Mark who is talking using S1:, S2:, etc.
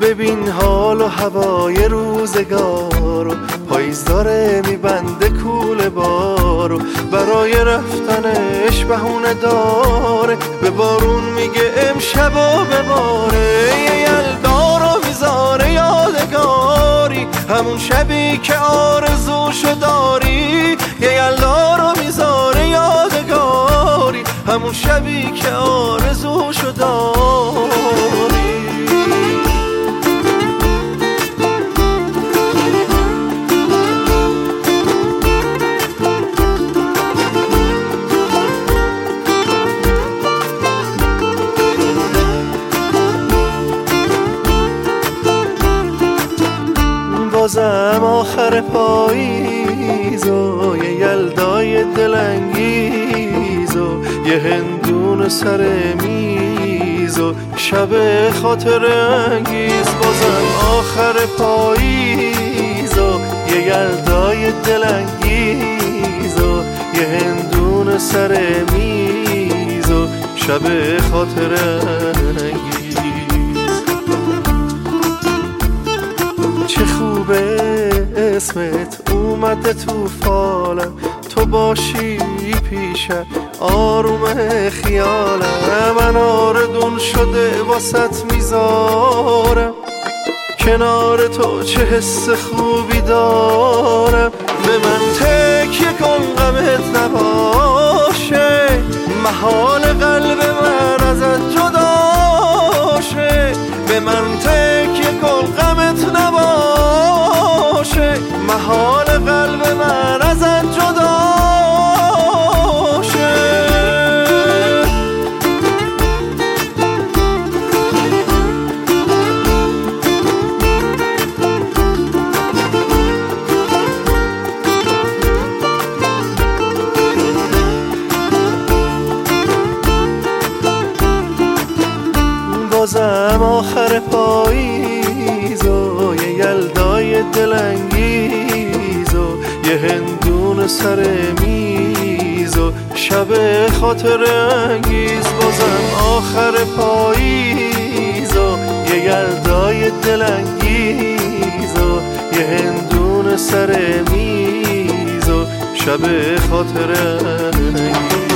S1: ببین حال و هوای روزگارو، پاییز داره میبنده کوله بارو، برای رفتنش بهونه داره، به بارون میگه امشبا بباره. یه یلدا رو میذاره یادگاری، همون شبی که آرزوشو داری. یه یلدا رو میذاره یادگاری، همون شبی که آرزوشو داری. بازم آخر پاییز و یه یلدای دلانگیز و یه هندون سر میز و شب خاطر انگیز. بازم آخر پاییز و یه یلدای دلانگیز و یه هندون سر میز و شب خاطر انگیز. چه خوبه اسمت اومده تو فالم، تو باشی پیشم آروم خیالم. من آردون شده واسط میذارم، کنار تو چه حس خوبی دارم. به من تکیه کن غمت نباشه، محال قلب من ازت جداشه. به من تکیه کن غمت نباشه، محال قلب من ازت جداشه. بازم آخر پاییز و یه یلدای دلانگیز و یه هندون سر میز و شب خاطر انگیز. بازم آخر پاییز و یه یلدای دلانگیز و یه هندون سر میز و شب خاطر انگیز.